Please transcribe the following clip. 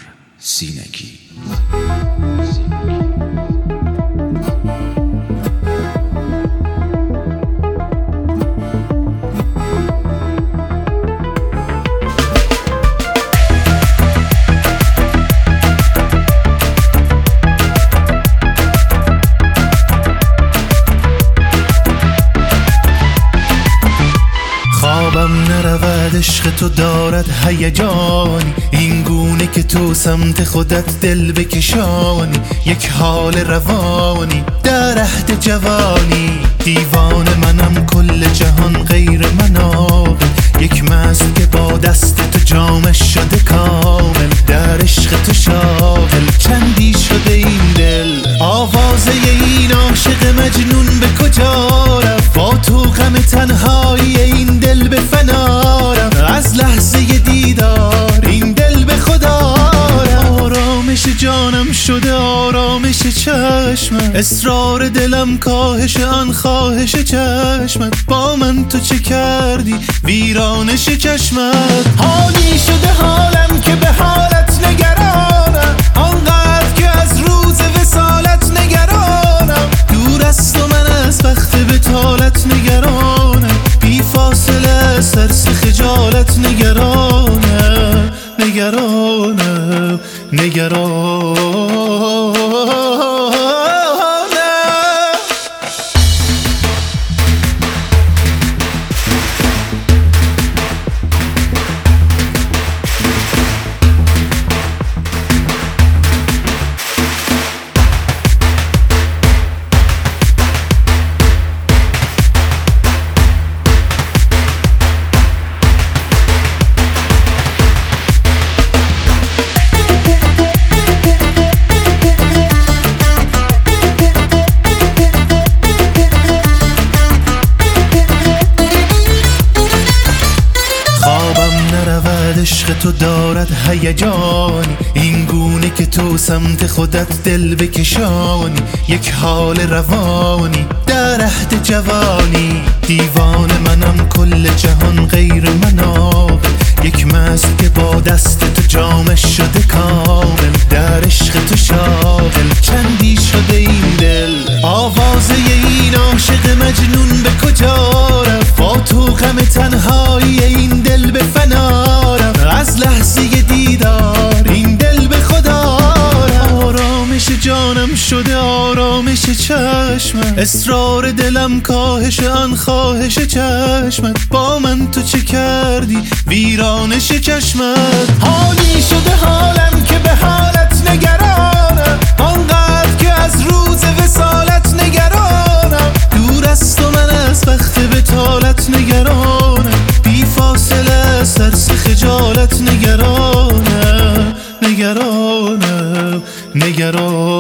سینگی. خوابم نرود عشق تو دارد هیجانی، این گونه که تو سمت خودت دل بکشانی، یک حال روانی در عهد جوانی. دیوان منم کل جهان غیر من عاقل، یک مست که با دست تو جامش شده کامل، در عشق تو شاغل چندی شده این دل. آوازه این عاشق مجنون به کجا رفت؟ با تو غم تنهایی این دل به فنا رفت. از لحظه دیدار این دل به خدا رفت. آرامش جانم شده آرامش چشمت، اصرار دلم کاهش آن خواهش چشمت. با من تو چه کردی ویرانش چشمت؟ حالی شده حالم که به حالت نگرانم، آنقدر که از روز وصالت نگرانم. دور است و من از وقت بطالت نگرانم، بی فاصله سرس خجالت نگرانم. نگرانم نگرانم. عشق تو دارد هیجانی، این گونه که تو سمت خودت دل بکشانی، یک حال روانی در عهد جوانی. دیوان منم کل جهان غیر من عاقل، یک مست که با دست تو جامش شده کامل، در عشق تو شاغل چندی شده این دل. آوازه این عاشق مجنون به کجا رفت؟ با تو غم تنهایی این دل به فنا رفت. از لحظه دیدار این دل به خدا رفت. آرامش جانم شده آرامش چشمت، اصرار دلم کاهش آن خواهش چشمت. با من تو چه کردی ویرانش چشمت؟ حالی شده حالم که به حالت نگرانم، آنقدر که از روز وصالت نگرانم. دور است و من از وقت بطالت نگرانم، بی فاصله سرس خجالت نگرانم. نگرانم نگرانم.